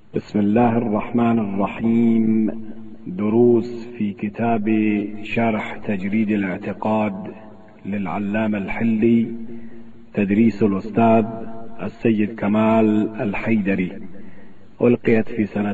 بسم الله الرحمن الرحيم. دروس في كتاب شرح تجريد الاعتقاد للعلامة الحلي، تدريس الأستاذ السيد كمال الحيدري، ألقيت في سنة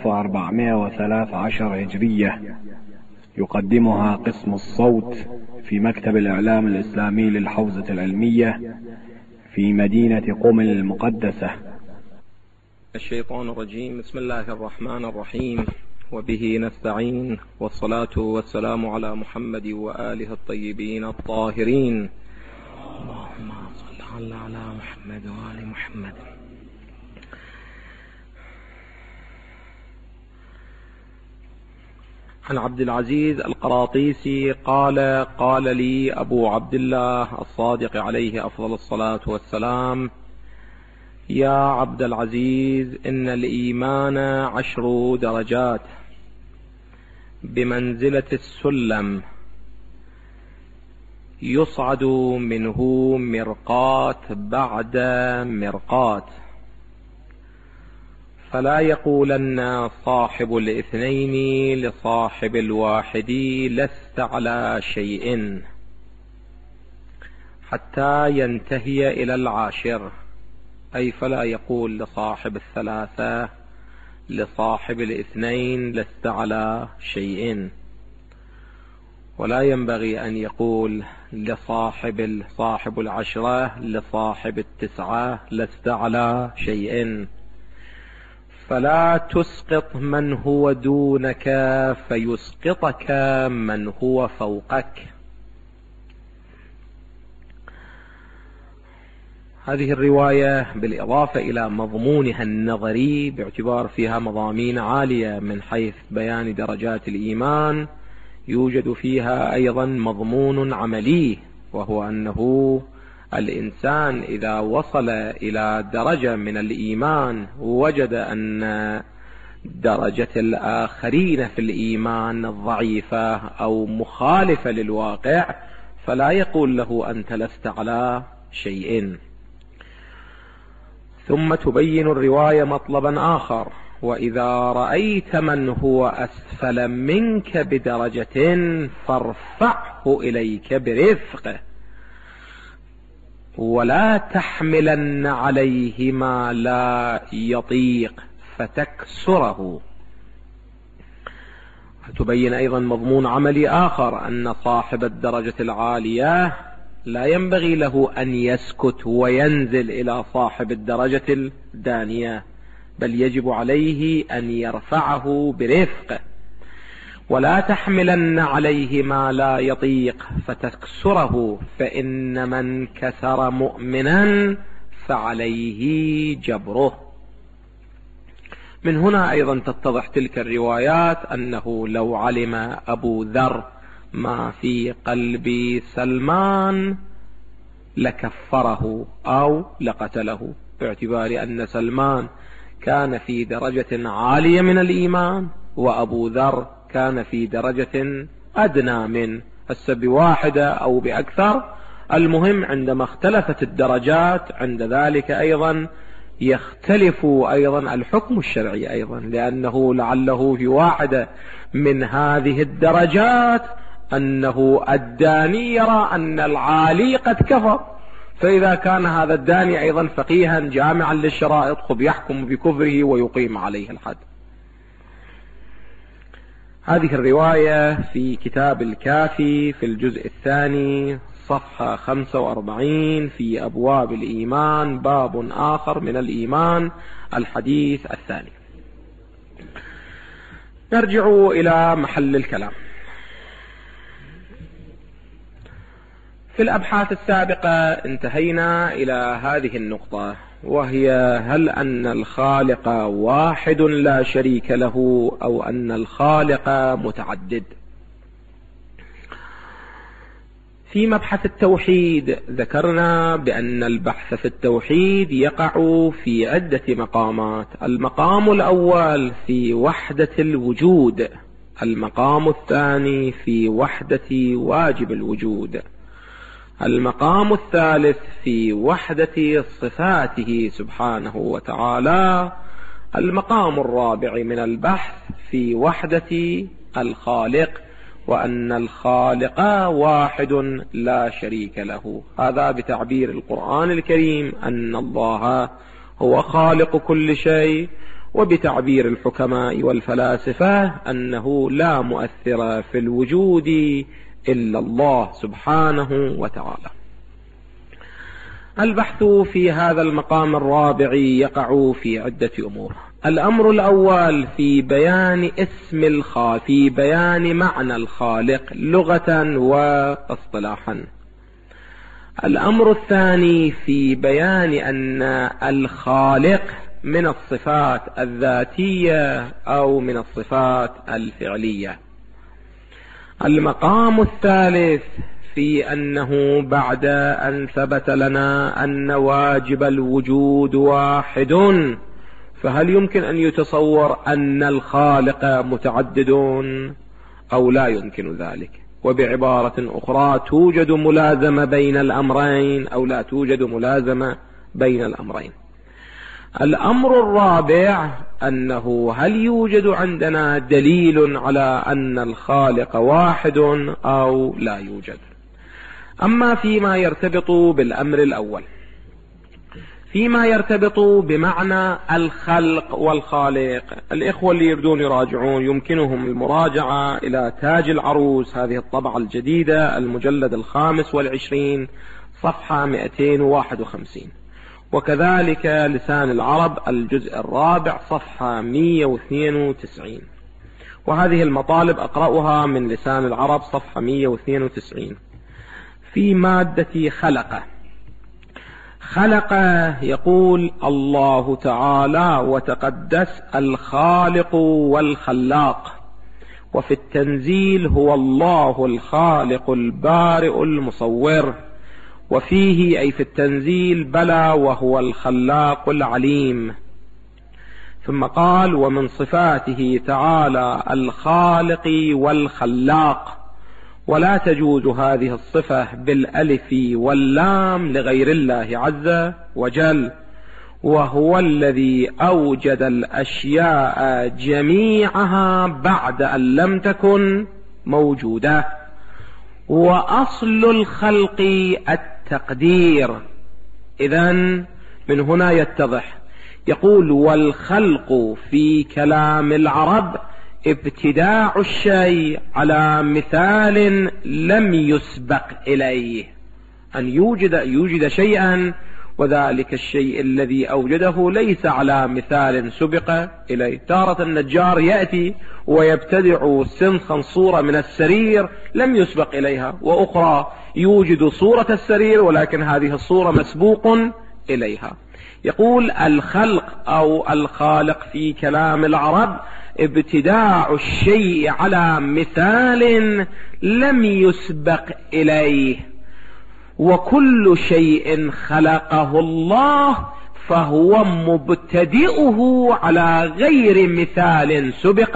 1413 هجرية. يقدمها قسم الصوت في مكتب الإعلام الإسلامي للحوزة العلمية في مدينة قم المقدسة. الشيطان الرجيم. بسم الله الرحمن الرحيم، وبه نستعين، والصلاة والسلام على محمد وآله الطيبين الطاهرين. اللهم صل على محمد وآل محمد. عن عبد العزيز القراطيسي قال: قال لي أبو عبد الله الصادق عليه أفضل الصلاة والسلام: يا عبد العزيز، إن الإيمان 10 درجات بمنزلة السلم، يصعد منه مرقات بعد مرقات، فلا يقولن صاحب الاثنين لصاحب الواحد لست على شيء، حتى ينتهي إلى 10، أي فلا يقول لصاحب 3 لصاحب 2 لست على شيء، ولا ينبغي أن يقول لصاحب 10 لصاحب 9 لست على شيء. فلا تسقط من هو دونك فيسقطك من هو فوقك. هذه الرواية بالإضافة إلى مضمونها النظري، باعتبار فيها مضامين عالية من حيث بيان درجات الإيمان، يوجد فيها أيضا مضمون عملي، وهو أنه الإنسان إذا وصل إلى درجة من الإيمان ووجد أن درجة الآخرين في الإيمان ضعيفة أو مخالفة للواقع، فلا يقول له أنت لست على شيء. ثم تبين الرواية مطلبا آخر: وإذا رأيت من هو أسفل منك بدرجة فارفعه إليك برفق، ولا تحملن عليه ما لا يطيق فتكسره. تبين أيضا مضمون عملي آخر: أن صاحب الدرجة العالية لا ينبغي له أن يسكت وينزل إلى صاحب الدرجة الدانية، بل يجب عليه أن يرفعه برفق. ولا تحملن عليه ما لا يطيق فتكسره، فإن من كسر مؤمنا فعليه جبره. من هنا أيضا تتضح تلك الروايات أنه لو علم أبو ذر ما في قلب سلمان لكفره أو لقتله، باعتبار أن سلمان كان في درجة عالية من الإيمان، وأبو ذر كان في درجة أدنى من بواحدة أو بأكثر. المهم عندما اختلفت الدرجات عند ذلك أيضا يختلف أيضا الحكم الشرعي أيضا، لأنه لعله في واحدة من هذه الدرجات أنه الداني يرى أن العالي قد كفر، فإذا كان هذا الداني أيضا فقيها جامعا للشرائط خب يحكم بكفره ويقيم عليه الحد. هذه الرواية في كتاب الكافي في الجزء 2 صفحة 45 في أبواب الإيمان، باب آخر من الإيمان، الحديث 2. نرجع إلى محل الكلام. في الأبحاث السابقة انتهينا إلى هذه النقطة، وهي: هل أن الخالق واحد لا شريك له، أو أن الخالق متعدد؟ في مبحث التوحيد ذكرنا بأن البحث في التوحيد يقع في عدة مقامات. المقام الأول في وحدة الوجود، المقام الثاني في وحدة واجب الوجود، المقام الثالث في وحدة صفاته سبحانه وتعالى، المقام الرابع من البحث في وحدة الخالق، وأن الخالق واحد لا شريك له. هذا بتعبير القرآن الكريم أن الله هو خالق كل شيء، وبتعبير الحكماء والفلاسفة أنه لا مؤثر في الوجود إلا الله سبحانه وتعالى. البحث في هذا المقام الرابع يقع في عدة أمور. الأمر الأول في بيان اسم الخالق، في بيان معنى الخالق لغة واصطلاحا. الأمر الثاني في بيان أن الخالق من الصفات الذاتية أو من الصفات الفعلية. المقام الثالث في أنه بعد أن ثبت لنا أن واجب الوجود واحد، فهل يمكن أن يتصور أن الخالق متعدد أو لا يمكن ذلك؟ وبعبارة أخرى، توجد ملازمة بين الأمرين أو لا توجد ملازمة بين الأمرين؟ الأمر الرابع أنه هل يوجد عندنا دليل على أن الخالق واحد أو لا يوجد؟ أما فيما يرتبط بالأمر الأول، فيما يرتبط بمعنى الخلق والخالق، الإخوة اللي يريدون يراجعون يمكنهم المراجعة إلى تاج العروس، هذه الطبعة الجديدة، المجلد 25 صفحة 251، وكذلك لسان العرب الجزء الرابع صفحة 192. وهذه المطالب أقرأها من لسان العرب صفحة 192. في مادة خلق يقول الله تعالى وتقدس الخالق والخلاق، وفي التنزيل هو الله الخالق البارئ المصور، وفيه أي في التنزيل بلى وهو الخلاق العليم. ثم قال ومن صفاته تعالى الخالق والخلاق، ولا تجوز هذه الصفة بالألف واللام لغير الله عز وجل، وهو الذي أوجد الأشياء جميعها بعد أن لم تكن موجودة. وأصل الخلق التقدير. إذن من هنا يتضح، يقول والخلق في كلام العرب ابتداع الشيء على مثال لم يسبق إليه، أن يوجد شيئا وذلك الشيء الذي أوجده ليس على مثال سبق إليه. تارة النجار يأتي ويبتدع سنخا صورة من السرير لم يسبق إليها، وأخرى يوجد صورة السرير ولكن هذه الصورة مسبوق إليها. يقول الخلق أو الخالق في كلام العرب ابتداع الشيء على مثال لم يسبق إليه، وكل شيء خلقه الله فهو مبتدئه على غير مثال سبق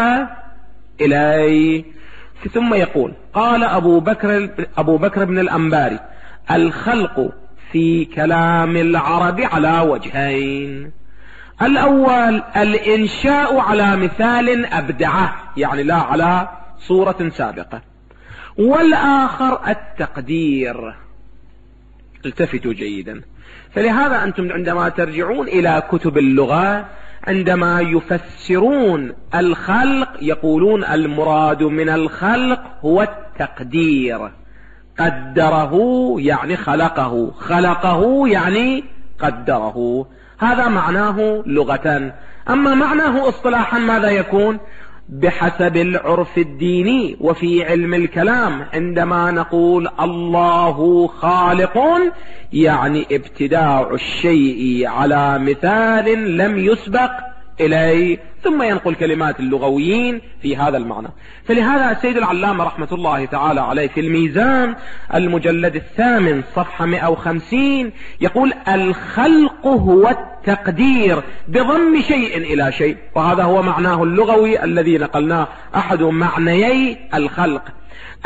إليه. ثم يقول قال أبو بكر بن الأنباري الخلق في كلام العرب على وجهين: الأول الإنشاء على مثال أبدعه، يعني لا على صورة سابقة، والآخر التقدير. التفتوا جيدا. فلهذا أنتم عندما ترجعون إلى كتب اللغة عندما يفسرون الخلق يقولون المراد من الخلق هو التقدير. قدره يعني خلقه، خلقه يعني قدره، هذا معناه لغة. أما معناه اصطلاحا ماذا يكون؟ بحسب العرف الديني وفي علم الكلام عندما نقول الله خالق يعني ابتداع الشيء على مثال لم يسبق إليه، ثم ينقل كلمات اللغويين في هذا المعنى. فلهذا السيد العلامة رحمة الله تعالى عليه في الميزان المجلد 8 صفحة 150 يقول الخلق هو التقدير بضم شيء إلى شيء، وهذا هو معناه اللغوي الذي نقلناه، أحد معنيي الخلق.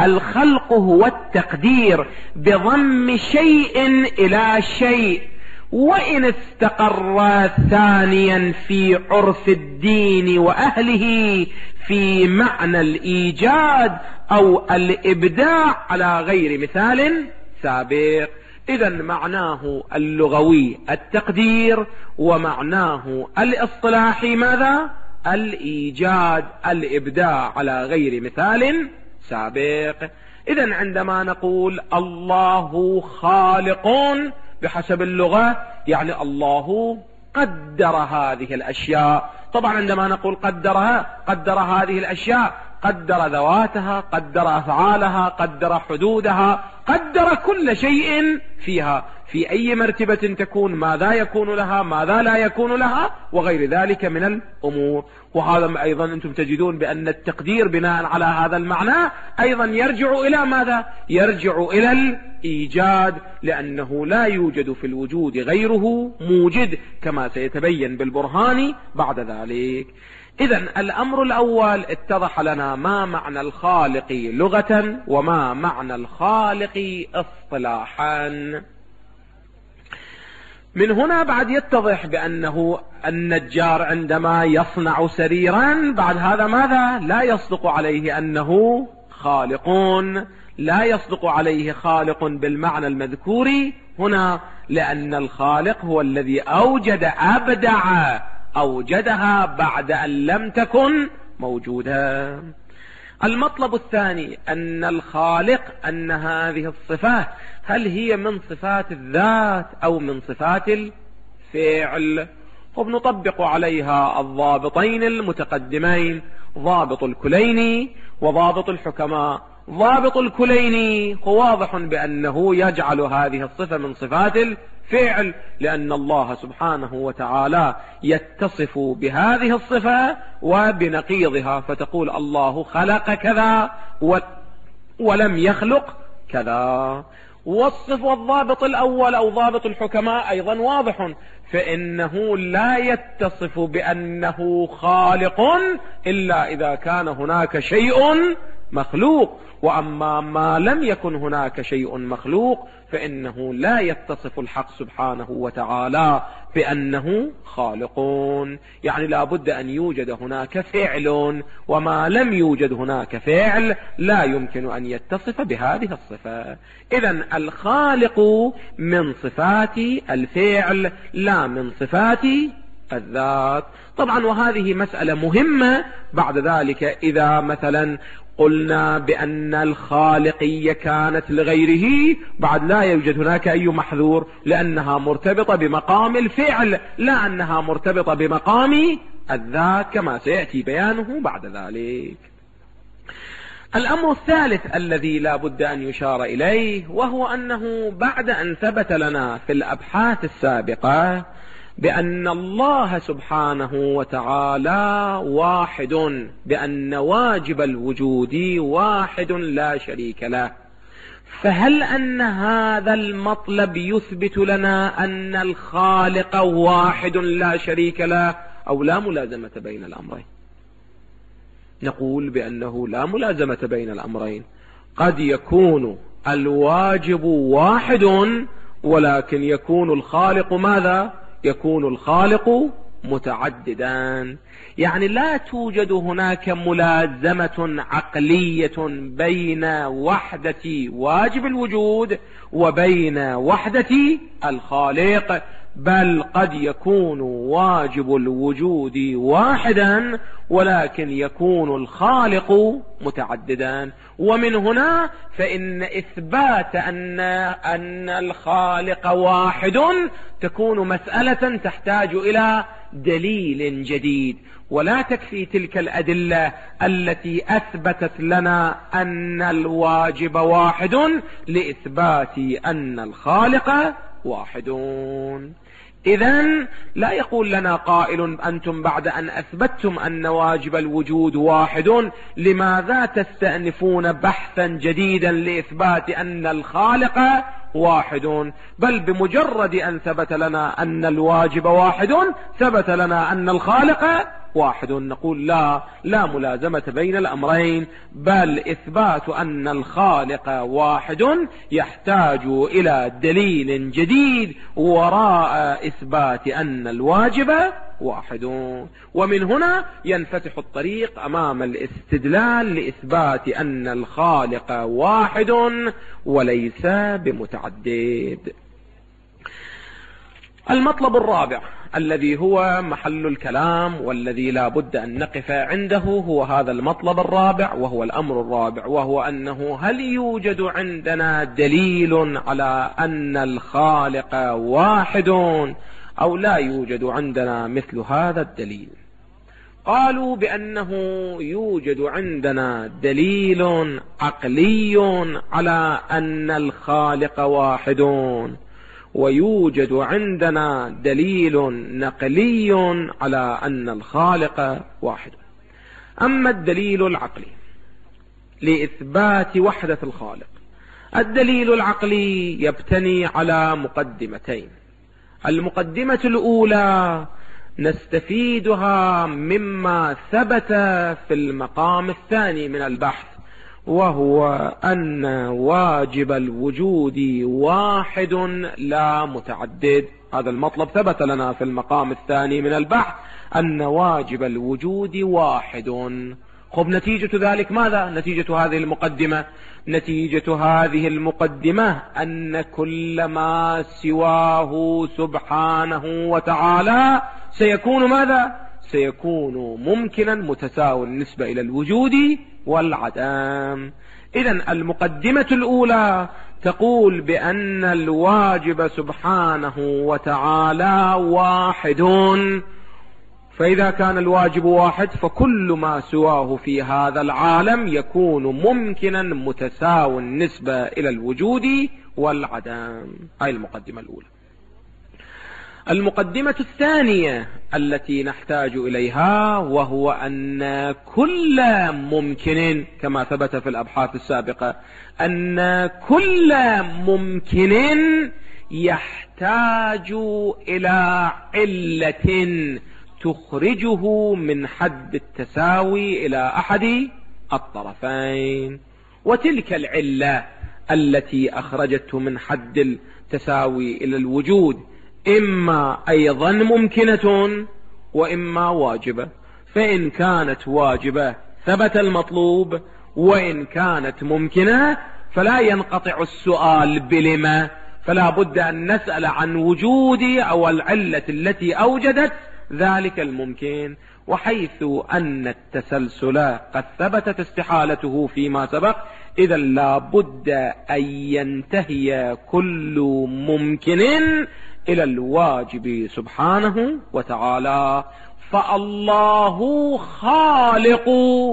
الخلق هو التقدير بضم شيء إلى شيء، وإن استقر ثانيا في عرف الدين وأهله في معنى الإيجاد أو الإبداع على غير مثال سابق. إذا معناه اللغوي التقدير، ومعناه الاصطلاحي ماذا؟ الإيجاد، الإبداع على غير مثال سابق. إذا عندما نقول الله خالق بحسب اللغة، يعني الله قدر هذه الأشياء. طبعا عندما نقول قدرها، قدر هذه الأشياء، قدر ذواتها، قدر أفعالها، قدر حدودها، قدر كل شيء فيها، في أي مرتبة تكون، ماذا يكون لها، ماذا لا يكون لها، وغير ذلك من الأمور. وهذا أيضا أنتم تجدون بأن التقدير بناء على هذا المعنى أيضا يرجع إلى ماذا؟ يرجع إلى الإيجاد، لأنه لا يوجد في الوجود غيره موجد، كما سيتبين بالبرهان بعد ذلك. إذا الأمر الأول اتضح لنا ما معنى الخالق لغة وما معنى الخالق اصطلاحا. من هنا بعد يتضح بأنه النجار عندما يصنع سريرا بعد هذا ماذا؟ لا يصدق عليه أنه خالق، لا يصدق عليه خالق بالمعنى المذكور هنا، لأن الخالق هو الذي أوجد، أبدع، أوجدها بعد أن لم تكن موجودة. المطلب الثاني أن الخالق، أن هذه الصفات هل هي من صفات الذات أو من صفات الفعل؟ وبنطبق عليها الضابطين المتقدمين، ضابط الكليني وضابط الحكماء. ضابط الكليني هو واضح بأنه يجعل هذه الصفة من صفات الفعل، لأن الله سبحانه وتعالى يتصف بهذه الصفة وبنقيضها، فتقول الله خلق كذا ولم يخلق كذا. والضابط الأول أو ضابط الحكماء أيضا واضح، فإنه لا يتصف بأنه خالق إلا إذا كان هناك شيء مخلوق، وأما ما لم يكن هناك شيء مخلوق فإنه لا يتصف الحق سبحانه وتعالى بأنه خالق. يعني لا بد أن يوجد هناك فعل، وما لم يوجد هناك فعل لا يمكن أن يتصف بهذه الصفة. إذن الخالق من صفات الفعل لا من صفات الذات. طبعا وهذه مسألة مهمة بعد ذلك. إذا مثلا قلنا بأن الخالقية كانت لغيره، بعد لا يوجد هناك أي محذور، لأنها مرتبطة بمقام الفعل، لا أنها مرتبطة بمقام الذات، كما سيأتي بيانه بعد ذلك. الأمر الثالث الذي لا بد أن يشار إليه، وهو أنه بعد أن ثبت لنا في الأبحاث السابقة بأن الله سبحانه وتعالى واحد، بأن واجب الوجود واحد لا شريك له، فهل أن هذا المطلب يثبت لنا أن الخالق واحد لا شريك له، أو لا ملازمة بين الأمرين؟ نقول بأنه لا ملازمة بين الأمرين. قد يكون الواجب واحد ولكن يكون الخالق ماذا؟ يكون الخالق متعددا. يعني لا توجد هناك ملازمة عقلية بين وحدة واجب الوجود وبين وحدة الخالق، بل قد يكون واجب الوجود واحدا ولكن يكون الخالق متعددا. ومن هنا فإن إثبات أن الخالق واحد تكون مسألة تحتاج إلى دليل جديد، ولا تكفي تلك الأدلة التي أثبتت لنا أن الواجب واحد لإثبات أن الخالق واحدون. إذن لا يقول لنا قائل أنتم بعد أن أثبتتم أن واجب الوجود واحد لماذا تستأنفون بحثا جديدا لإثبات أن الخالق واحد؟ بل بمجرد أن ثبت لنا أن الواجب واحد ثبت لنا أن الخالق واحد. نقول لا ملازمة بين الأمرين، بل إثبات أن الخالق واحد يحتاج إلى دليل جديد وراء إثبات أن الواجب واحد. ومن هنا ينفتح الطريق أمام الاستدلال لإثبات أن الخالق واحد وليس بمتعدد. المطلب الرابع الذي هو محل الكلام والذي لا بد أن نقف عنده هو هذا المطلب الرابع، وهو الأمر الرابع، وهو أنه هل يوجد عندنا دليل على أن الخالق واحد أو لا يوجد عندنا مثل هذا الدليل؟ قالوا بأنه يوجد عندنا دليل عقلي على أن الخالق واحد، ويوجد عندنا دليل نقلي على أن الخالق واحد. أما الدليل العقلي لإثبات وحدة الخالق، الدليل العقلي يبتني على مقدمتين. المقدمة الأولى نستفيدها مما ثبت في المقام الثاني من البحث، وهو أن واجب الوجود واحد لا متعدد. هذا المطلب ثبت لنا في المقام الثاني من البحث، أن واجب الوجود واحد. خب نتيجة ذلك ماذا؟ نتيجة هذه المقدمة، نتيجة هذه المقدمة أن كل ما سواه سبحانه وتعالى سيكون ماذا؟ سيكون ممكنا متساوي النسبة إلى الوجود والعدم. إذن المقدمة الأولى تقول بأن الواجب سبحانه وتعالى واحد، فإذا كان الواجب واحد فكل ما سواه في هذا العالم يكون ممكنا متساوي النسبة إلى الوجود والعدم. هاي المقدمة الأولى. المقدمة الثانية التي نحتاج إليها وهو أن كل ممكن، كما ثبت في الأبحاث السابقة، أن كل ممكن يحتاج إلى علة تخرجه من حد التساوي إلى أحد الطرفين، وتلك العلة التي أخرجته من حد التساوي إلى الوجود إما أيضا ممكنة وإما واجبة. فإن كانت واجبة ثبت المطلوب، وإن كانت ممكنة فلا ينقطع السؤال بلما، فلا بد أن نسأل عن وجود أو العلة التي أوجدت ذلك الممكن. وحيث أن التسلسل قد ثبتت استحالته فيما سبق، إذا لا بد أن ينتهي كل ممكن إلى الواجب سبحانه وتعالى. فالله خالق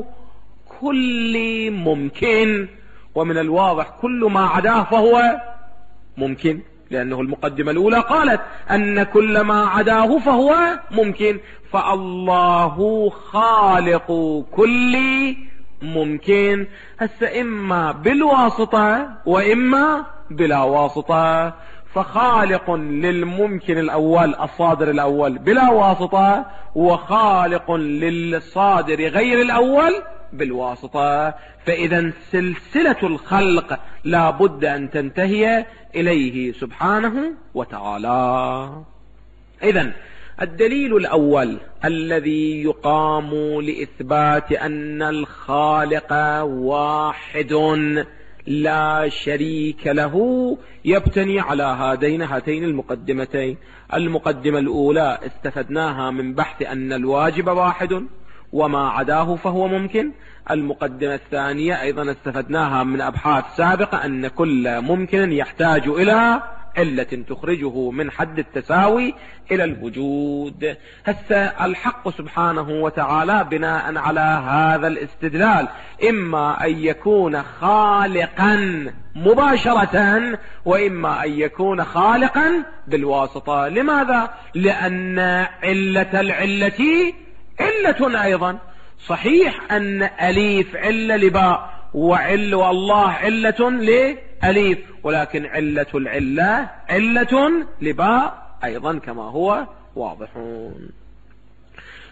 كل ممكن، ومن الواضح كل ما عداه فهو ممكن، لأنه المقدمة الأولى قالت أن كل ما عداه فهو ممكن. فالله خالق كل ممكن، هسه إما بالواسطة وإما بلا واسطة. فخالق للممكن الأول الصادر الأول بلا واسطة، وخالق للصادر غير الأول بالواسطة. فإذا سلسلة الخلق لا بد أن تنتهي إليه سبحانه وتعالى. إذن الدليل الأول الذي يقام لإثبات أن الخالق واحد لا شريك له يبتني على هاتين المقدمتين. المقدمة الأولى استفدناها من بحث أن الواجب واحد وما عداه فهو ممكن. المقدمة الثانية أيضا استفدناها من أبحاث سابقة أن كل ممكن يحتاج إلى علة تخرجه من حد التساوي إلى الوجود. هسه الحق سبحانه وتعالى بناء على هذا الاستدلال إما أن يكون خالقا مباشرة وإما أن يكون خالقا بالواسطة. لماذا؟ لأن علة العلة علة أيضا. صحيح أن أليف علة لباء والله علة لأليف، ولكن علة العلة علة لباء أيضا كما هو واضح.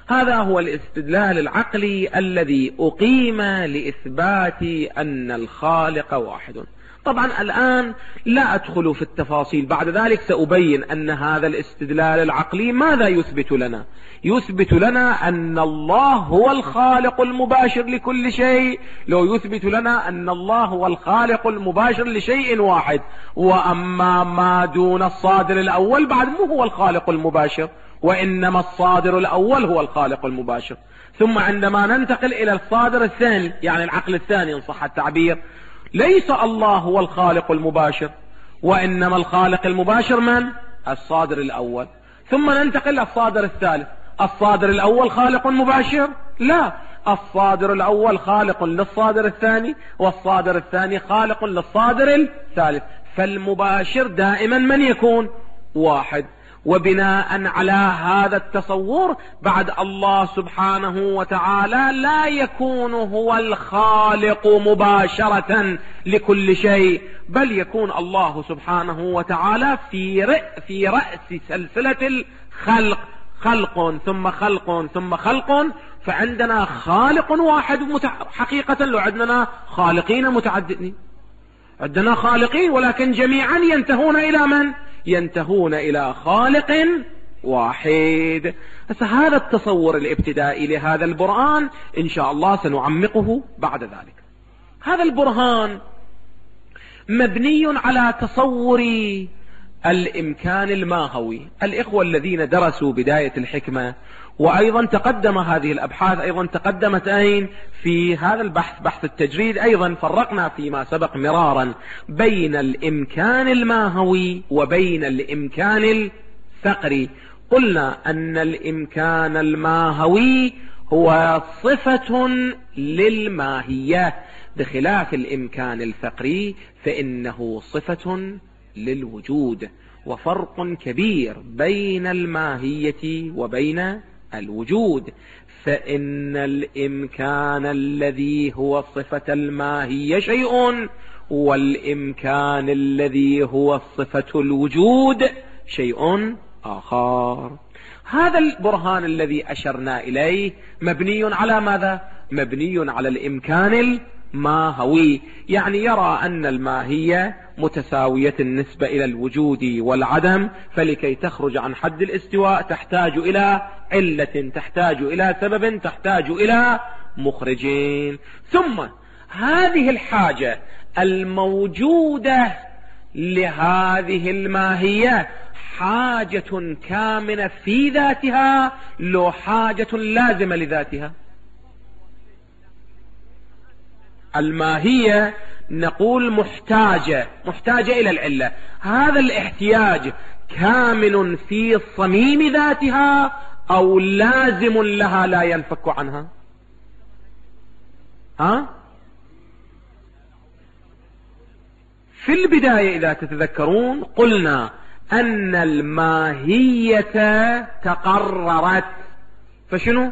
هذا هو الاستدلال العقلي الذي أقيم لإثبات أن الخالق واحد. طبعا الآن لا أدخل في التفاصيل، بعد ذلك سأبين أن هذا الاستدلال العقلي ماذا يثبت لنا. يثبت لنا أن الله هو الخالق المباشر لكل شيء، لو يثبت لنا أن الله هو الخالق المباشر لشيء واحد، وأما ما دون الصادر الأول بعد مو هو الخالق المباشر، وإنما الصادر الأول هو الخالق المباشر. ثم عندما ننتقل إلى الصادر الثاني، يعني العقل الثاني إن صح التعبير، ليس الله هو الخالق المباشر، وإنما الخالق المباشر من؟ الصادر الأول. ثم ننتقل للصادر الثالث. الصادر الأول خالق مباشر؟ لا، الصادر الأول خالق للصادر الثاني، والصادر الثاني خالق للصادر الثالث. فالمباشر دائما من يكون؟ واحد. وبناء على هذا التصور بعد الله سبحانه وتعالى لا يكون هو الخالق مباشرة لكل شيء، بل يكون الله سبحانه وتعالى في رأس سلسلة الخلق، خلق ثم خلق ثم خلق. فعندنا خالق واحد حقيقة، لو عندنا خالقين متعددين، عندنا خالقين ولكن جميعا ينتهون إلى من؟ ينتهون إلى خالق واحد. هذا التصور الابتدائي لهذا البرهان إن شاء الله سنعمقه بعد ذلك. هذا البرهان مبني على تصور الإمكان الماهوي. الإخوة الذين درسوا بداية الحكمة، وأيضا تقدم هذه الأبحاث أيضا تقدمت أين؟ في هذا البحث، بحث التجريد، أيضا فرقنا فيما سبق مرارا بين الإمكان الماهوي وبين الإمكان الفقري. قلنا أن الإمكان الماهوي هو صفة للماهية، بخلاف الإمكان الفقري فإنه صفة للوجود. وفرق كبير بين الماهية وبين الوجود، فإن الإمكان الذي هو صفة الماهية شيء، والإمكان الذي هو صفة الوجود شيء آخر. هذا البرهان الذي أشرنا إليه مبني على ماذا؟ مبني على الإمكان الماهوي، يعني يرى أن الماهية متساوية النسبة إلى الوجود والعدم، فلكي تخرج عن حد الاستواء تحتاج إلى علة، تحتاج إلى سبب، تحتاج إلى مخرجين. ثم هذه الحاجة الموجودة لهذه الماهية حاجة كامنة في ذاتها، لو حاجة لازمة لذاتها. الماهية نقول محتاجة إلى العلة، هذا الاحتياج كامن في صميم ذاتها أو لازم لها لا ينفك عنها؟ في البداية إذا تتذكرون قلنا أن الماهية تقررت، فشنو؟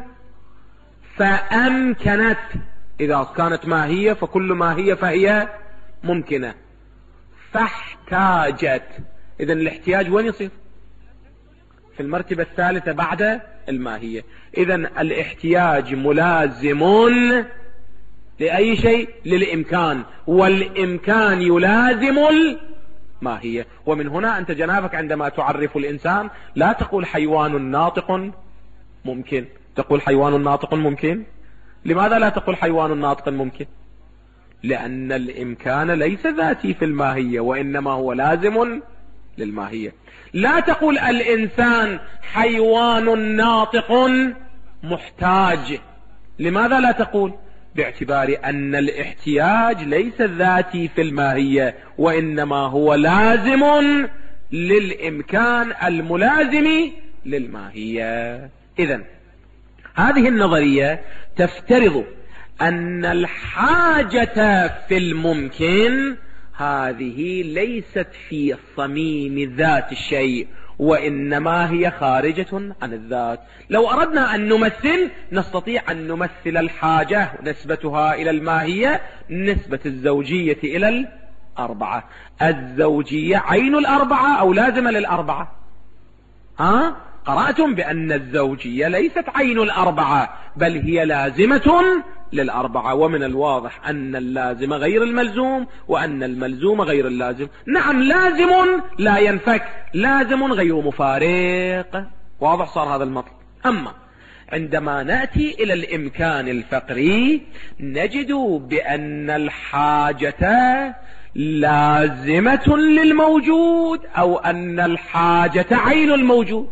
فأمكنت. إذا كانت ماهية فكل ماهية فهي ممكنة. فاحتاجت، إذن الاحتياج وين يصير؟ في المرتبة الثالثة بعد الماهية. إذن الاحتياج ملازم لأي شيء؟ للإمكان، والإمكان يلازم الماهية. ومن هنا أنت جنابك عندما تعرف الإنسان لا تقول حيوان ناطق ممكن، تقول حيوان ناطق ممكن. لماذا لا تقول حيوان ناطق ممكن؟ لأن الإمكان ليس ذاتي في الماهية، وإنما هو لازم للماهية. لا تقول الإنسان حيوان ناطق محتاج. لماذا لا تقول؟ باعتبار أن الاحتياج ليس ذاتي في الماهية، وإنما هو لازم للإمكان الملازم للماهية. إذن هذه النظرية تفترض أن الحاجة في الممكن هذه ليست في صميم ذات الشيء، وإنما هي خارجة عن الذات. لو أردنا أن نمثل نستطيع أن نمثل الحاجة نسبتها إلى الماهية نسبة الزوجية إلى الأربعة. الزوجية عين الأربعة أو لازمة للأربعة؟ قرأتم بأن الزوجية ليست عين الأربعة بل هي لازمة للأربعة، ومن الواضح أن اللازم غير الملزوم وأن الملزوم غير اللازم. نعم لازم لا ينفك، لازم غير مفارق. واضح صار هذا المطلب. أما عندما نأتي إلى الإمكان الفقري نجد بأن الحاجة لازمة للموجود أو أن الحاجة عين الموجود.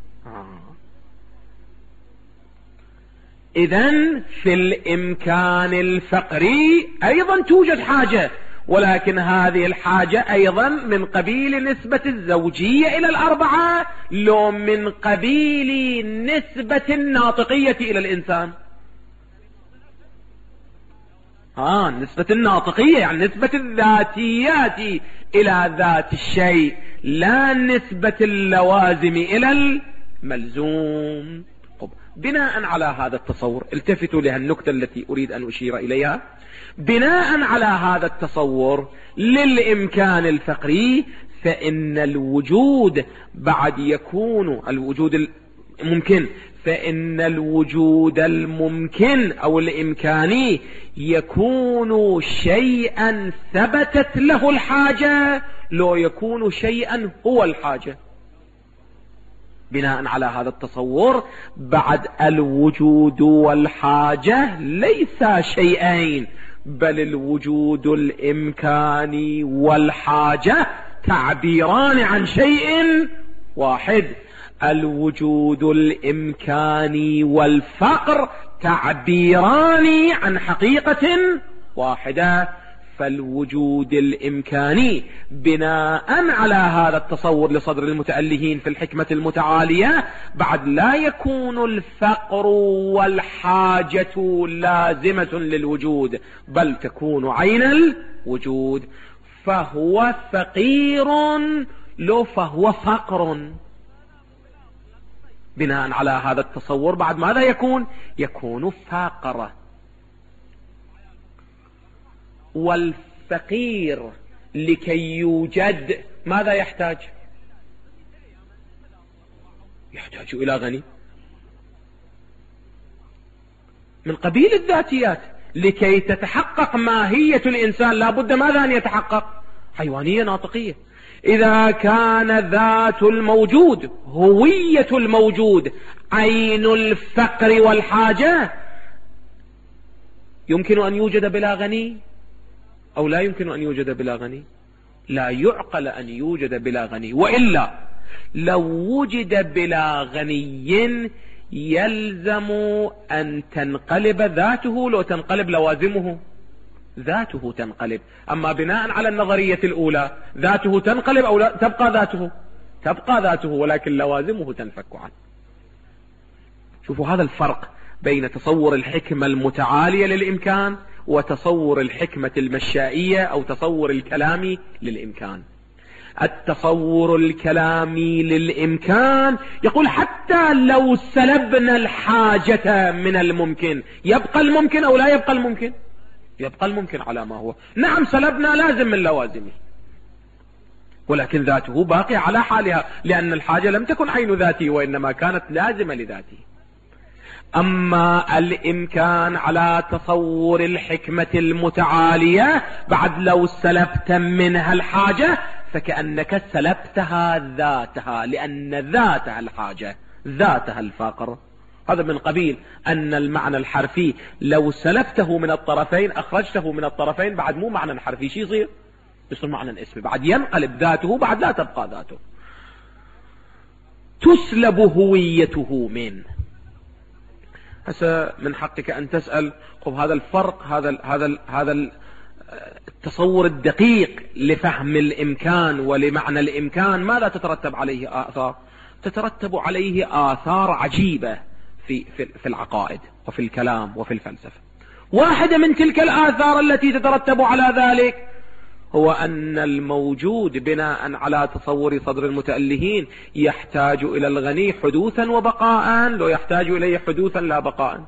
إذن في الإمكان الفقري أيضا توجد حاجة، ولكن هذه الحاجة أيضا من قبيل نسبة الزوجية إلى الأربعة لو من قبيل نسبة الناطقية إلى الإنسان. نسبة الناطقية يعني نسبة الذاتيات إلى ذات الشيء، لا نسبة اللوازم إلى الملزوم. بناء على هذا التصور التفتوا لها النكتة التي أريد أن أشير إليها. بناء على هذا التصور للإمكان الفقري فإن الوجود بعد يكون الوجود الممكن، فإن الوجود الممكن أو الإمكاني يكون شيئا ثبتت له الحاجة لو يكون شيئا هو الحاجة. بناء على هذا التصور بعد الوجود والحاجة ليس شيئين بل الوجود الإمكاني والحاجة تعبيران عن شيء واحد. الوجود الإمكاني والفقر تعبيران عن حقيقة واحدة. فالوجود الإمكاني بناء على هذا التصور لصدر المتألهين في الحكمة المتعالية بعد لا يكون الفقر والحاجة لازمة للوجود بل تكون عين الوجود، فهو فقير لو فهو فقر. بناء على هذا التصور بعد ماذا يكون فاقرة. والفقير لكي يوجد ماذا يحتاج إلى غني من قبيل الذاتيات. لكي تتحقق ماهية الإنسان لابد ماذا أن يتحقق؟ حيوانية ناطقية. إذا كان ذات الموجود هوية الموجود عين الفقر والحاجة يمكن أن يوجد بلا غني أو لا يمكن أن يوجد بلا غني؟ لا يعقل أن يوجد بلا غني، وإلا لو وجد بلا غني يلزم أن تنقلب ذاته، لو تنقلب لوازمه ذاته تنقلب. أما بناء على النظرية الأولى ذاته تنقلب أو لا تبقى ذاته ولكن لوازمه تنفك عنه. شوفوا هذا الفرق بين تصور الحكمة المتعالية للإمكان وتصور الحكمة المشائية أو تصور الكلامي للإمكان. التصور الكلامي للإمكان يقول حتى لو سلبنا الحاجة من الممكن يبقى الممكن أو لا يبقى الممكن؟ يبقى الممكن على ما هو. نعم سلبنا لازم من لوازمه ولكن ذاته باقي على حالها لأن الحاجة لم تكن عين ذاته وإنما كانت لازمة لذاته. أما الإمكان على تصور الحكمة المتعالية بعد لو سلبت منها الحاجة فكأنك سلبتها ذاتها، لأن ذاتها الحاجة ذاتها الفقر. هذا من قبيل أن المعنى الحرفي لو سلبته من الطرفين أخرجته من الطرفين بعد مو معنى حرفي، شي يصير معنى اسمي، بعد ينقلب ذاته بعد لا تبقى ذاته، تسلب هويته من. هسه من حقك أن تسأل هذا الفرق، هذا التصور الدقيق لفهم الإمكان ولمعنى الإمكان ماذا تترتب عليه آثار؟ تترتب عليه آثار عجيبة في العقائد وفي الكلام وفي الفلسفة. واحدة من تلك الآثار التي تترتب على ذلك هو أن الموجود بناء على تصور صدر المتألهين يحتاج إلى الغني حدوثا وبقاء، لو يحتاج إليه حدوثا لا بقاء.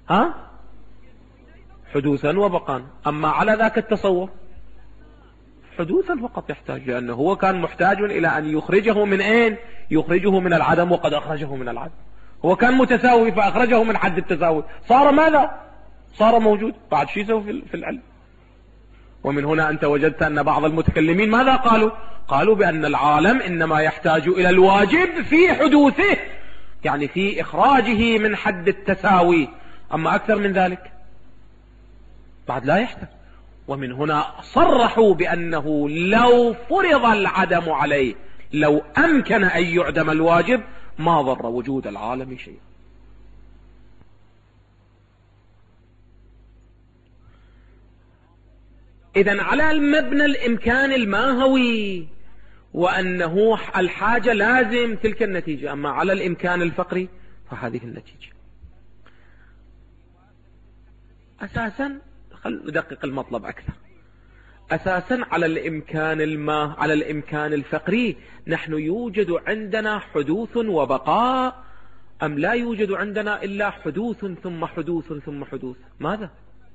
حدوثا وبقاء. أما على ذاك التصور حدوثا فقط يحتاج، لأنه هو كان محتاج إلى أن يخرجه من أين؟ يخرجه من العدم، وقد أخرجه من العدم. هو كان متساوي فأخرجه من حد التساوي، صار ماذا؟ صار موجود. بعد شيء يسوي في العلم. ومن هنا أنت وجدت أن بعض المتكلمين ماذا قالوا؟ قالوا بأن العالم إنما يحتاج إلى الواجب في حدوثه، يعني في إخراجه من حد التساوي، أما أكثر من ذلك بعد لا يحتاج. ومن هنا صرحوا بأنه لو فرض العدم عليه، لو أمكن أن يعدم الواجب، ما ضر وجود العالم شيئا. إذن على المبنى الإمكان الماهوي وأنه الحاجة لازم تلك النتيجة، أما على الإمكان الفقري فهذه النتيجة. أساسا ندقق المطلب أكثر. أساسا على الإمكان الفقري نحن يوجد عندنا حدوث وبقاء، أم لا يوجد عندنا إلا حدوث ثم حدوث ثم حدوث؟ ماذا؟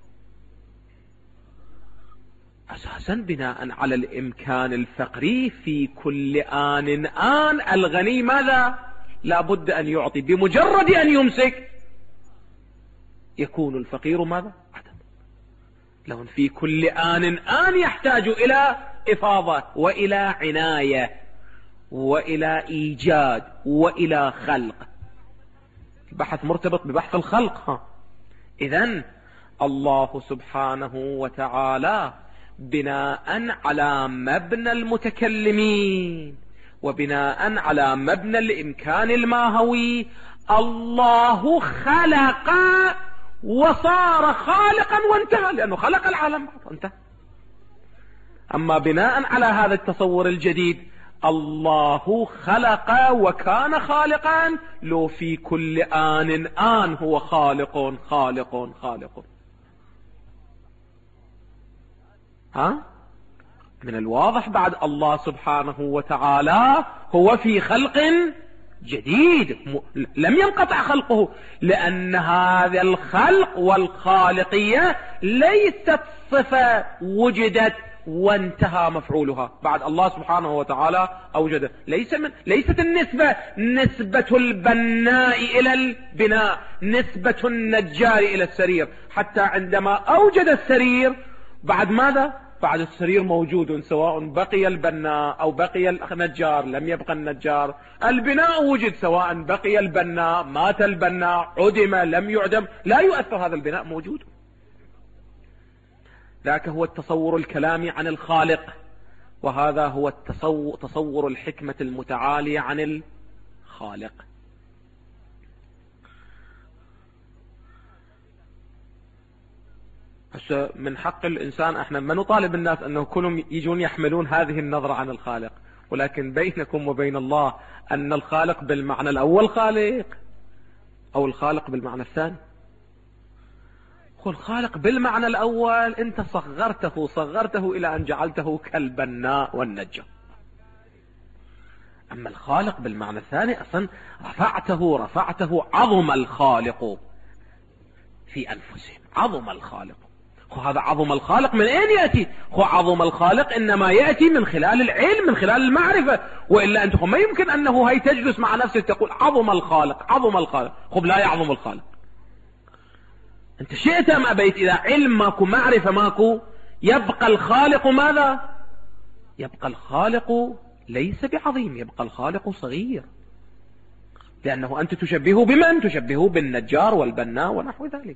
أساسا بناء على الإمكان الفقري في كل آن الغني ماذا؟ لا بد أن يعطي، بمجرد أن يمسك يكون الفقير ماذا؟ عدم. لو في كل آن يحتاج إلى إفاضة وإلى عناية وإلى إيجاد وإلى خلق. البحث مرتبط ببحث الخلق. إذن الله سبحانه وتعالى بناء على مبنى المتكلمين وبناء على مبنى الإمكان الماهوي، الله خلق وصار خالقا وانتهى، لأنه خلق العالم انتهى. أما بناء على هذا التصور الجديد، الله خلق وكان خالقا، لو في كل آن هو خالق خالق خالق. من الواضح بعد الله سبحانه وتعالى هو في خلق جديد، لم ينقطع خلقه، لأن هذا الخلق والخالقية ليست صفة وجدت وانتهى مفعولها، بعد الله سبحانه وتعالى أوجده. ليست النسبة نسبة البناء إلى البناء، نسبة النجار إلى السرير، حتى عندما أوجد السرير بعد ماذا؟ بعد السرير موجود، سواء بقي البناء أو بقي النجار، لم يبقى النجار. البناء وجد، سواء بقي البناء، مات البناء، عدم، لم يعدم، لا يؤثر، هذا البناء موجود. ذاك هو التصور الكلامي عن الخالق، وهذا هو تصور الحكمة المتعالية عن الخالق. هسه من حق الإنسان، احنا ما نطالب الناس أنه كلهم يجون يحملون هذه النظرة عن الخالق، ولكن بينكم وبين الله أن الخالق بالمعنى الأول خالق أو الخالق بالمعنى الثاني. هو الخالق بالمعنى الأول أنت صغرته إلى أن جعلته كالبناء والنجار. أما الخالق بالمعنى الثاني أصلا رفعته عظم الخالق في أنفسهم، عظم الخالق. هذا عظم الخالق من أين يأتي؟ هو عظم الخالق إنما يأتي من خلال العلم، من خلال المعرفة، وإلا أنتم ما يمكن أنه هي تجلس مع نفسك تقول عظم الخالق عظم الخالق. خب لا يعظم الخالق، أنت شئت أم أبيت، إذا علم ماكو، معرفة ماكو، يبقى الخالق ماذا؟ يبقى الخالق ليس بعظيم، يبقى الخالق صغير، لأنه أنت تشبهه بمن؟ تشبهه بالنجار والبناء ونحو ذلك.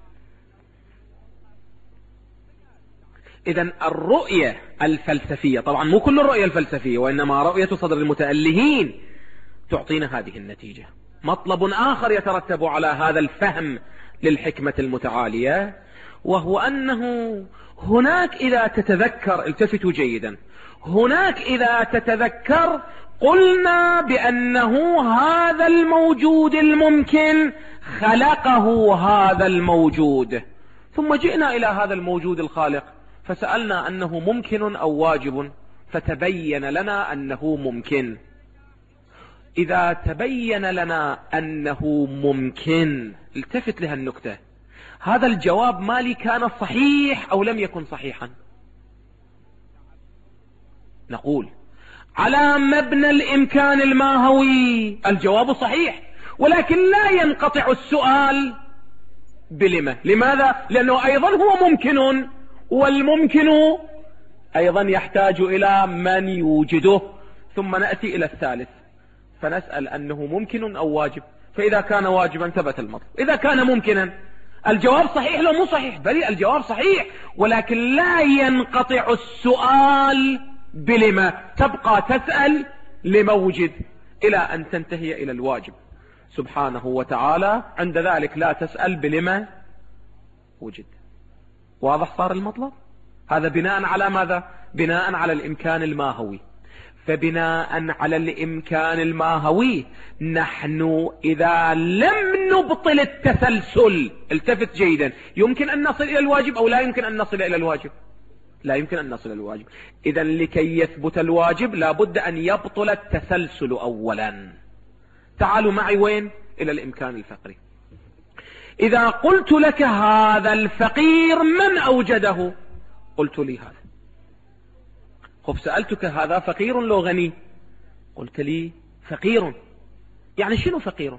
إذن الرؤية الفلسفية، طبعا مو كل الرؤية الفلسفية، وإنما رؤية صدر المتألهين تعطينا هذه النتيجة. مطلب آخر يترتب على هذا الفهم للحكمة المتعالية، وهو أنه هناك إذا تتذكر، التفتوا جيدا، هناك إذا تتذكر قلنا بأنه هذا الموجود الممكن خلقه هذا الموجود، ثم جئنا إلى هذا الموجود الخالق فسألنا أنه ممكن أو واجب، فتبين لنا أنه ممكن. إذا تبين لنا أنه ممكن، التفت لها النكتة، هذا الجواب مالي كان صحيح أو لم يكن صحيحا؟ نقول على مبنى الإمكان الماهوي الجواب صحيح، ولكن لا ينقطع السؤال بلما. لماذا؟ لأنه أيضا هو ممكن، والممكن أيضا يحتاج إلى من يوجده. ثم نأتي إلى الثالث فنسأل أنه ممكن أو واجب، فإذا كان واجبا ثبت المطلب، إذا كان ممكنا الجواب صحيح لو مو صحيح؟ بل الجواب صحيح، ولكن لا ينقطع السؤال بلما، تبقى تسأل لما وجد إلى أن تنتهي إلى الواجب سبحانه وتعالى. عند ذلك لا تسأل بلما وجد. واضح صار المطلب؟ هذا بناء على ماذا؟ بناء على الإمكان الماهوي. فبناء على الإمكان الماهوي نحن إذا لم نبطل التسلسل، التفت جيدا، يمكن أن نصل إلى الواجب أو لا يمكن أن نصل إلى الواجب؟ لا يمكن أن نصل إلى الواجب. إذن لكي يثبت الواجب لابد أن يبطل التسلسل أولا. تعالوا معي وين؟ إلى الإمكان الفقري. إذا قلت لك هذا الفقير من أوجده؟ قلت لي هذا. خب سألتك هذا فقير لو غني؟ قلت لي فقير. يعني شنو فقير؟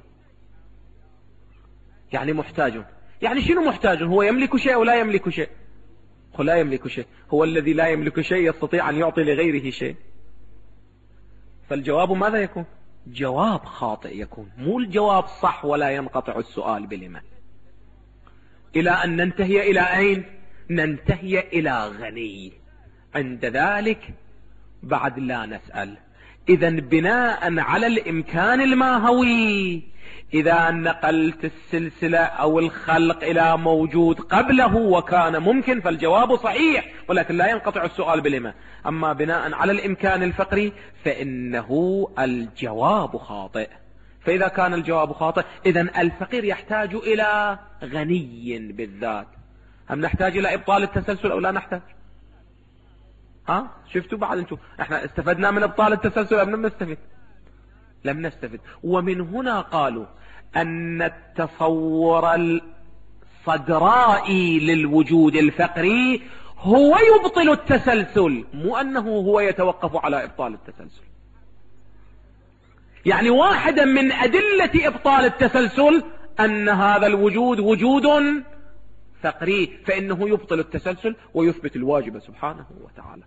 يعني محتاج. يعني شنو محتاج؟ هو يملك شيء أو لا يملك شيء؟ هو لا يملك شيء. هو الذي لا يملك شيء يستطيع أن يعطي لغيره شيء. فالجواب ماذا يكون؟ جواب خاطئ يكون، مو الجواب صح. ولا ينقطع السؤال بلما، إلى أن ننتهي إلى أين؟ ننتهي إلى غني. عند ذلك بعد لا نسأل. إذن بناء على الإمكان الماهوي إذا نقلت السلسلة أو الخلق إلى موجود قبله وكان ممكن فالجواب صحيح، ولكن لا ينقطع السؤال بلما. أما بناء على الإمكان الفقري فإنه الجواب خاطئ. فإذا كان الجواب خاطئ إذن الفقير يحتاج إلى غني بالذات. هم نحتاج إلى إبطال التسلسل أو لا نحتاج؟ شفتوا بعد انتم احنا استفدنا من ابطال التسلسل ام لم نستفد؟ لم نستفد. ومن هنا قالوا ان التصور الصدرائي للوجود الفقري هو يبطل التسلسل، مو انه هو يتوقف على ابطال التسلسل. يعني واحدا من ادلة ابطال التسلسل ان هذا الوجود وجود فقري، فانه يبطل التسلسل ويثبت الواجب سبحانه وتعالى.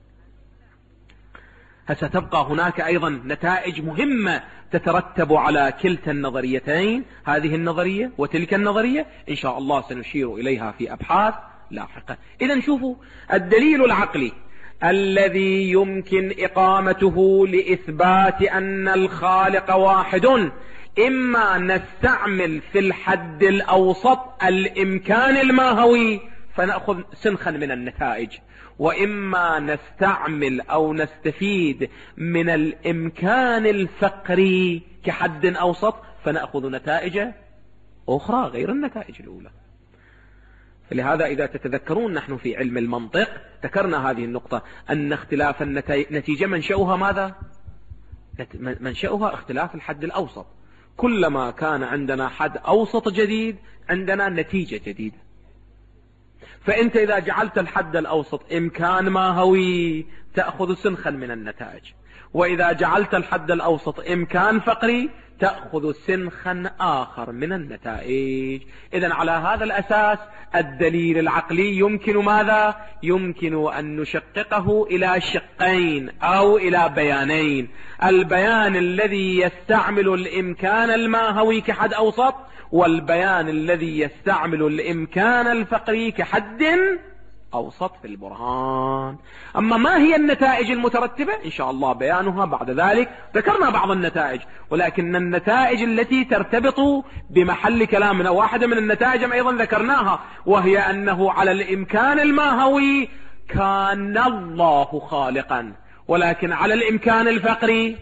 ستبقى هناك أيضا نتائج مهمة تترتب على كلتا النظريتين، هذه النظرية وتلك النظرية، إن شاء الله سنشير إليها في أبحاث لاحقة. إذن شوفوا الدليل العقلي الذي يمكن إقامته لإثبات أن الخالق واحد، إما نستعمل في الحد الأوسط الإمكان الماهوي فنأخذ سنخا من النتائج، وإما نستعمل أو نستفيد من الإمكان الفقري كحد أوسط فنأخذ نتائج أخرى غير النتائج الأولى. فلهذا إذا تتذكرون نحن في علم المنطق ذكرنا هذه النقطة، أن اختلاف النتيجة منشأها ماذا؟ منشأها اختلاف الحد الأوسط. كلما كان عندنا حد أوسط جديد عندنا نتيجة جديدة. فأنت إذا جعلت الحد الأوسط إمكان ماهوي تأخذ سنخا من النتائج، وإذا جعلت الحد الأوسط إمكان فقري تأخذ سنخا آخر من النتائج. إذن على هذا الأساس الدليل العقلي يمكن ماذا؟ يمكن أن نشققه إلى شقين أو إلى بيانين. البيان الذي يستعمل الإمكان الماهوي كحد أوسط، والبيان الذي يستعمل الإمكان الفقري كحد أوسط في البرهان. أما ما هي النتائج المترتبة إن شاء الله بيانها بعد ذلك. ذكرنا بعض النتائج، ولكن النتائج التي ترتبط بمحل كلامنا واحدة من النتائج أيضا ذكرناها، وهي أنه على الإمكان الماهوي كان الله خالقا، ولكن على الإمكان الفقري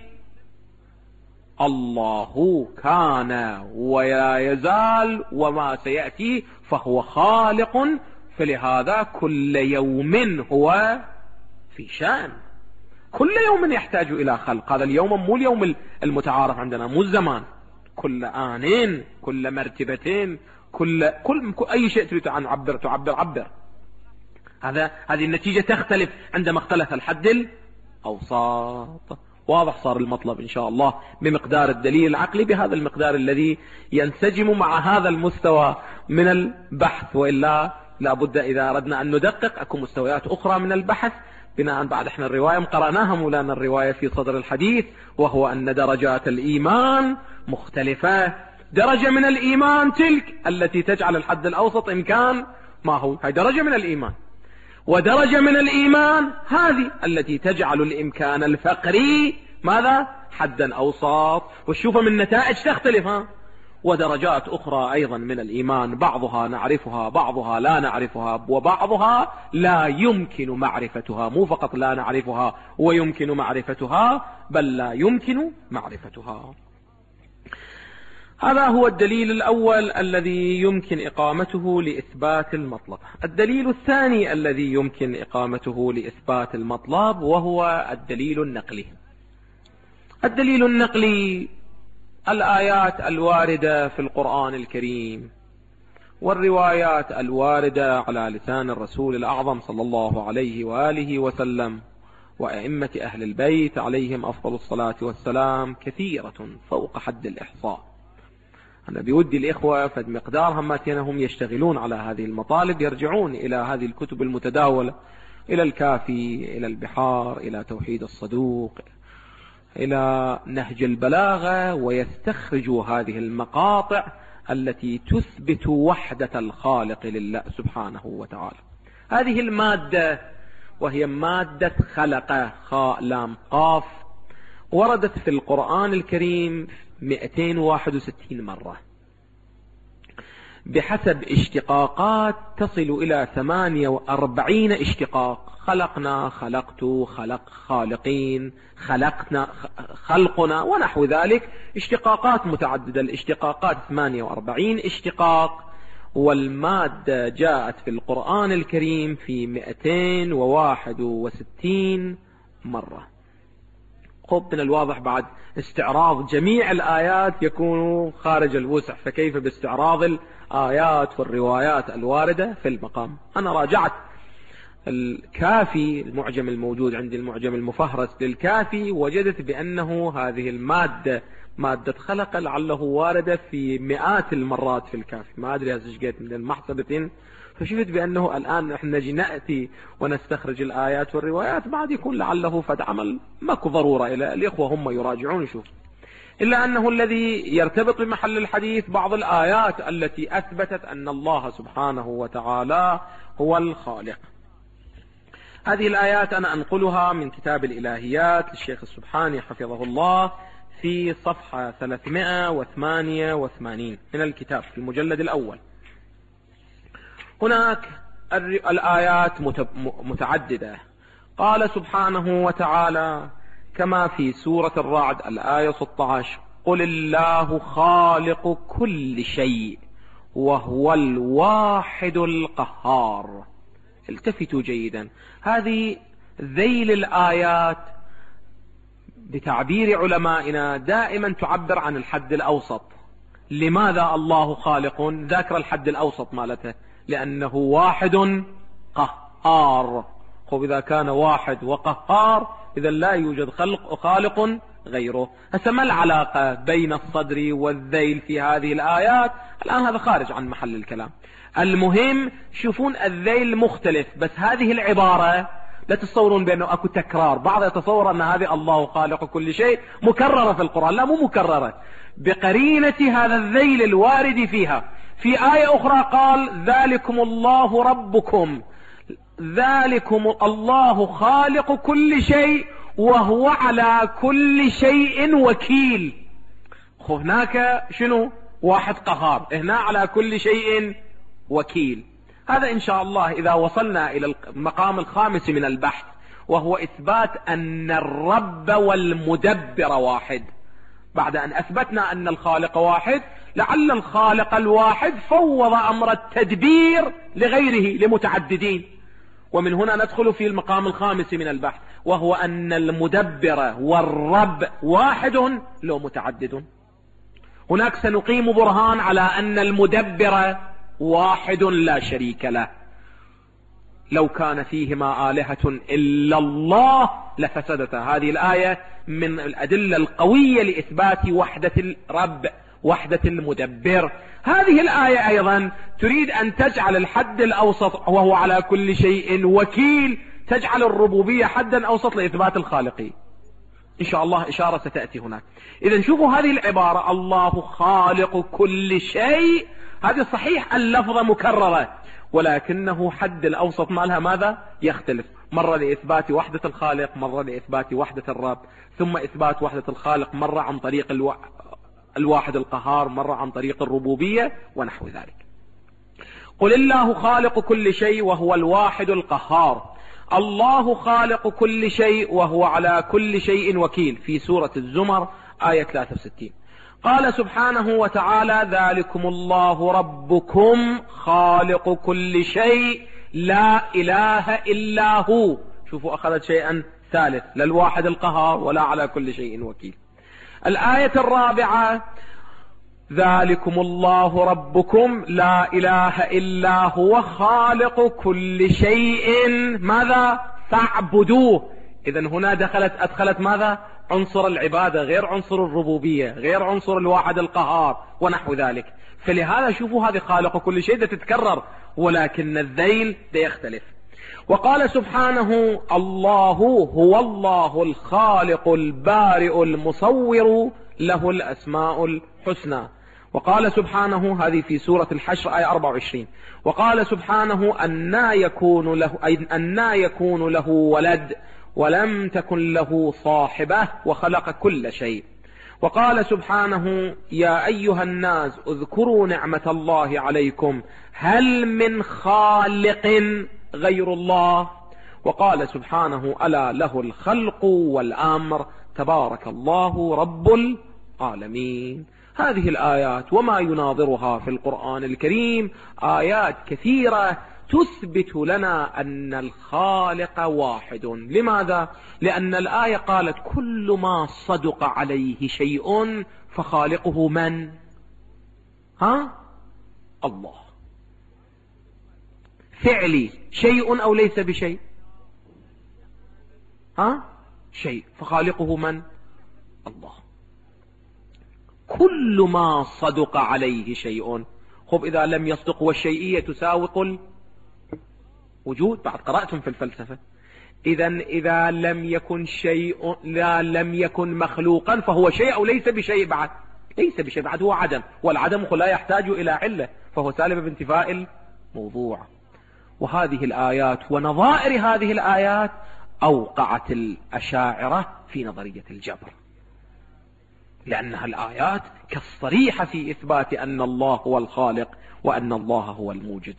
الله كان ولا يزال وما سيأتي فهو خالق. فلهذا كل يوم هو في شأن، كل يوم يحتاج إلى خلق. هذا اليوم مو اليوم المتعارف عندنا، مو الزمان، كل آنين، كل مرتبتين، كل أي شيء تريد أن تعبر. هذه النتيجة تختلف عندما اختلف الحد الأوساط. واضح صار المطلب إن شاء الله بمقدار الدليل العقلي بهذا المقدار الذي ينسجم مع هذا المستوى من البحث، وإلا لابد إذا أردنا أن ندقق أكو مستويات أخرى من البحث بناء بعد احنا الرواية قرأناها مولانا الرواية في صدر الحديث، وهو أن درجات الإيمان مختلفة. درجة من الإيمان تلك التي تجعل الحد الأوسط إمكان ما هو، هاي درجة من الإيمان، ودرجة من الإيمان هذه التي تجعل الإمكان الفقري ماذا؟ حدا أوسط. وشوف من النتائج تختلف. ودرجات أخرى أيضا من الإيمان بعضها نعرفها بعضها لا نعرفها، وبعضها لا يمكن معرفتها، مو فقط لا نعرفها ويمكن معرفتها، بل لا يمكن معرفتها. هذا هو الدليل الأول الذي يمكن إقامته لإثبات المطلب. الدليل الثاني الذي يمكن إقامته لإثبات المطلب وهو الدليل النقلي. الدليل النقلي الآيات الواردة في القرآن الكريم والروايات الواردة على لسان الرسول الأعظم صلى الله عليه وآله وسلم وأئمة أهل البيت عليهم أفضل الصلاة والسلام كثيرة فوق حد الإحصاء. أنا بودي الإخوة فد مقدار هماتينهم يشتغلون على هذه المطالب يرجعون إلى هذه الكتب المتداولة، إلى الكافي، إلى البحار، إلى توحيد الصدوق، إلى نهج البلاغة، ويستخرجوا هذه المقاطع التي تثبت وحدة الخالق لله سبحانه وتعالى. هذه المادة وهي مادة خلق خاء لام قاف وردت في القرآن الكريم 261 مرة بحسب اشتقاقات تصل إلى 48 اشتقاق. خلقنا، خلقت، خلق، خالقين، خلقنا، خلقنا، ونحو ذلك. اشتقاقات متعددة، الاشتقاقات 48 اشتقاق، والمادة جاءت في القرآن الكريم في 261 مرة. خب من الواضح بعد استعراض جميع الآيات يكون خارج الوسع، فكيف باستعراض الآيات والروايات الواردة في المقام؟ أنا راجعت الكافي، المعجم الموجود عندي، المعجم المفهرس للكافي، وجدت بأنه هذه المادة مادة خلق لعله واردة في مئات المرات في الكافي، ما أدري أزجت من المحسبة. فشفت بأنه الآن نحن نجي نأتي ونستخرج الآيات والروايات بعد يكون لعله فد عمل ماكو ضرورة إلى الإخوة هم يراجعون يشوف، إلا أنه الذي يرتبط بمحل الحديث بعض الآيات التي أثبتت أن الله سبحانه وتعالى هو الخالق. هذه الآيات أنا أنقلها من كتاب الإلهيات للشيخ السبحاني حفظه الله في صفحة 388 من الكتاب في المجلد الأول. هناك الآيات متعددة. قال سبحانه وتعالى كما في سورة الرعد الآية 16: قل الله خالق كل شيء وهو الواحد القهار. التفتوا جيدا، هذه ذيل الآيات بتعبير علمائنا دائما تعبر عن الحد الأوسط. لماذا الله خالق؟ ذاكر الحد الأوسط مالته، لأنه واحد قهار. إذا كان واحد وقهار إذا لا يوجد خالق غيره. هسه ما العلاقة بين الصدر والذيل في هذه الآيات؟ الآن هذا خارج عن محل الكلام. المهم شوفون الذيل مختلف، بس هذه العبارة لا تتصورون بأنه أكو تكرار. بعض يتصور أن هذه الله خالق كل شيء مكررة في القرآن، لا مو مكررة، بقرينة هذا الذيل الوارد فيها. في آية أخرى قال ذلكم الله ربكم، ذلكم الله خالق كل شيء وهو على كل شيء وكيل. هناك شنو؟ واحد قهار، هنا على كل شيء وكيل. هذا إن شاء الله إذا وصلنا إلى المقام الخامس من البحث، وهو إثبات أن الرب والمدبر واحد. بعد أن أثبتنا أن الخالق واحد، لعل الخالق الواحد فوض أمر التدبير لغيره لمتعددين. ومن هنا ندخل في المقام الخامس من البحث، وهو أن المدبر والرب واحد لو متعدد. هناك سنقيم برهان على أن المدبر واحد لا شريك له، لو كان فيهما آلهة إلا الله لفسدتا. هذه الآية من الأدلة القوية لإثبات وحدة الرب، وحدة المدبر. هذه الآية أيضا تريد أن تجعل الحد الأوسط وهو على كل شيء وكيل، تجعل الربوبية حدا أوسط لإثبات الخالقية. إن شاء الله إشارة ستأتي هناك. إذا شوفوا هذه العبارة، الله خالق كل شيء، هذه صحيح اللفظة مكررة، ولكنه حد الأوسط مالها ماذا؟ يختلف، مرة لإثبات وحدة الخالق، مرة لإثبات وحدة الرب، ثم إثبات وحدة الخالق مرة عن طريق الواحد القهار، مرة عن طريق الربوبية ونحو ذلك. قل الله خالق كل شيء وهو الواحد القهار. الله خالق كل شيء وهو على كل شيء وكيل، في سورة الزمر آية 63. قال سبحانه وتعالى: ذلكم الله ربكم خالق كل شيء لا إله إلا هو. شوفوا أخذت شيئا ثالث، لا الواحد القهار ولا على كل شيء وكيل. الآية الرابعة: ذلكم الله ربكم لا إله إلا هو خالق كل شيء ماذا؟ فاعبدوه. إذا هنا أدخلت ماذا؟ عنصر العبادة، غير عنصر الربوبية، غير عنصر الواحد القهار ونحو ذلك. فلهذا شوفوا هذه خالق كل شيء ده تتكرر، ولكن الذيل ده يختلف. وقال سبحانه: الله هو الله الخالق البارئ المصور له الأسماء الحسنى. وقال سبحانه، هذه في سورة الحشر آية 24. وقال سبحانه: أنى يكون له ولد ولم تكن له صاحبة وخلق كل شيء. وقال سبحانه: يا أيها الناس اذكروا نعمة الله عليكم هل من خالق غير الله. وقال سبحانه: ألا له الخلق والأمر تبارك الله رب العالمين. هذه الآيات وما يناظرها في القرآن الكريم آيات كثيرة تثبت لنا أن الخالق واحد. لماذا؟ لأن الآية قالت: كل ما صدق عليه شيء فخالقه من؟ الله. فعلي شيء أو ليس بشيء؟ شيء، فخالقه من؟ الله. كل ما صدق عليه شيء. خب إذا لم يصدق، والشيئية تساوق الوجود، بعد قرأتم في الفلسفة. إذا لم يكن شيء، لم يكن مخلوقا فهو شيء أو ليس بشيء بعد؟ ليس بشيء بعد، هو عدم، والعدم لا يحتاج إلى علة، فهو سالب بانتفاء الموضوع. وهذه الآيات ونظائر هذه الآيات أوقعت الأشاعرة في نظرية الجبر، لأنها الآيات كالصريحة في إثبات أن الله هو الخالق وأن الله هو الموجد.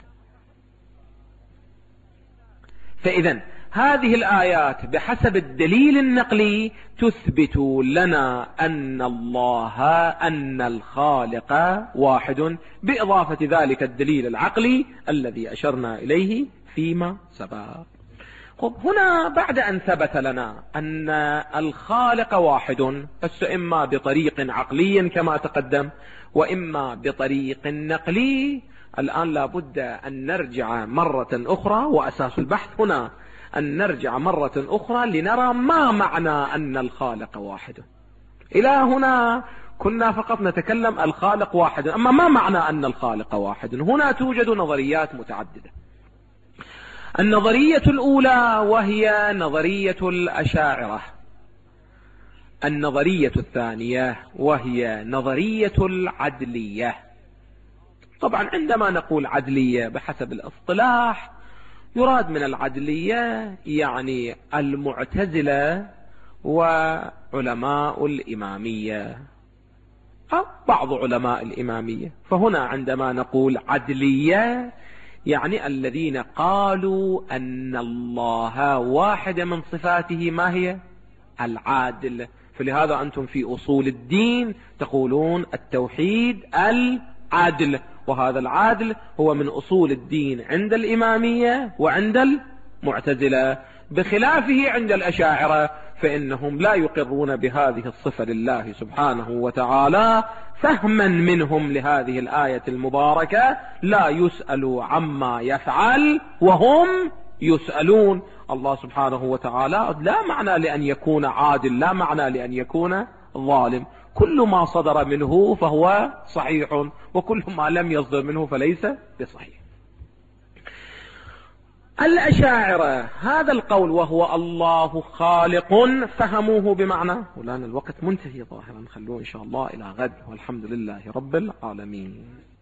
فإذا هذه الآيات بحسب الدليل النقلي تثبت لنا أن أن الخالق واحد، بإضافة ذلك الدليل العقلي الذي أشرنا إليه فيما سبق. هنا بعد أن ثبت لنا أن الخالق واحد، إما بطريق عقلي كما تقدم وإما بطريق نقلي، الآن لابد أن نرجع مرة أخرى، وأساس البحث هنا أن نرجع مرة أخرى لنرى ما معنى أن الخالق واحد. إلى هنا كنا فقط نتكلم الخالق واحد، أما ما معنى أن الخالق واحد؟ هنا توجد نظريات متعددة. النظرية الأولى وهي نظرية الأشاعرة، النظرية الثانية وهي نظرية العدلية. طبعا عندما نقول عدلية بحسب الاصطلاح يراد من العدلية يعني المعتزلة وعلماء الإمامية أو بعض علماء الإمامية. فهنا عندما نقول عدلية يعني الذين قالوا أن الله واحد من صفاته ما هي؟ العادل. فلهذا أنتم في أصول الدين تقولون التوحيد العدل، وهذا العدل هو من أصول الدين عند الإمامية وعند المعتزلة، بخلافه عند الأشاعرة فإنهم لا يقرون بهذه الصفة لله سبحانه وتعالى، فهما منهم لهذه الآية المباركة: لا يسأل عما يفعل وهم يسألون. الله سبحانه وتعالى لا معنى لأن يكون عادل، لا معنى لأن يكون ظالم. كل ما صدر منه فهو صحيح، وكل ما لم يصدر منه فليس بصحيح. الأشاعرة هذا القول وهو الله خالق فهموه بمعنى، والآن الوقت منتهي ظاهرا، خلوه إن شاء الله إلى غد، والحمد لله رب العالمين.